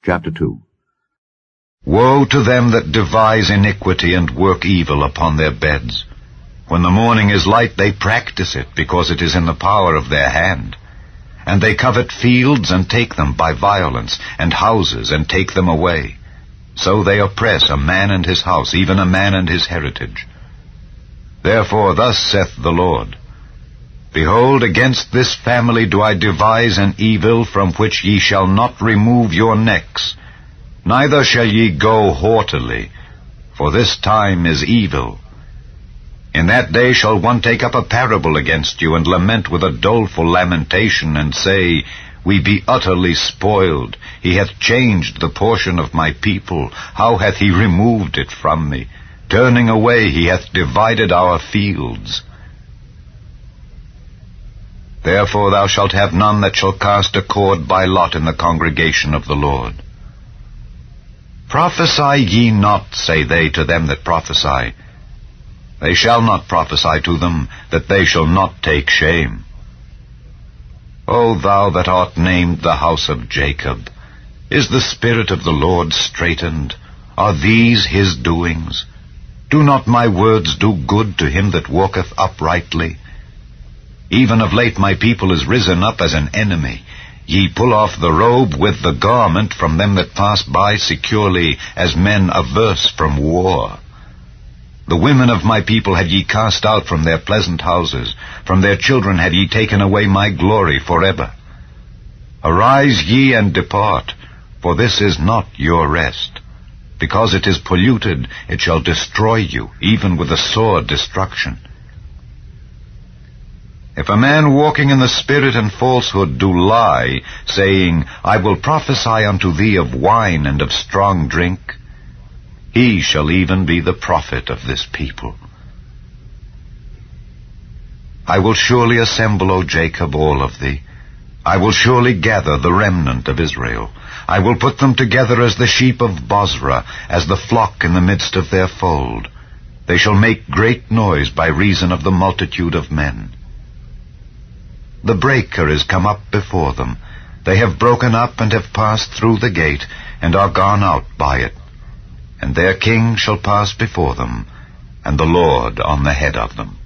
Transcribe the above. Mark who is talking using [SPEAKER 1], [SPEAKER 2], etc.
[SPEAKER 1] Chapter 2.
[SPEAKER 2] Woe to them that devise iniquity and work evil upon their beds. When the morning is light, they practice it, because it is in the power of their hand. And they covet fields and take them by violence, and houses and take them away. So they oppress a man and his house, even a man and his heritage. Therefore thus saith the Lord, Behold, against this family do I devise an evil from which ye shall not remove your necks, neither shall ye go haughtily, for this time is evil. In that day shall one take up a parable against you, and lament with a doleful lamentation, and say, We be utterly spoiled. He hath changed the portion of my people. How hath he removed it from me? Turning away, he hath divided our fields. Therefore thou shalt have none that shall cast a cord by lot in the congregation of the Lord. Prophesy ye not, say they to them that prophesy. They shall not prophesy to them, that they shall not take shame. O thou that art named the house of Jacob, is the Spirit of the Lord straitened? Are these his doings? Do not my words do good to him that walketh uprightly? Even of late my people is risen up as an enemy. Ye pull off the robe with the garment from them that pass by securely, as men averse from war. The women of my people had ye cast out from their pleasant houses. From their children had ye taken away my glory forever. Arise ye and depart, for this is not your rest. Because it is polluted, it shall destroy you, even with a sore destruction. If a man walking in the spirit and falsehood do lie, saying, I will prophesy unto thee of wine and of strong drink, he shall even be the prophet of this people. I will surely assemble, O Jacob, all of thee. I will surely gather the remnant of Israel. I will put them together as the sheep of Bozrah, as the flock in the midst of their fold. They shall make great noise by reason of the multitude of men. The breaker is come up before them. They have broken up and have passed through the gate, and are gone out by it. And their king shall pass before them, and the Lord on the head of them.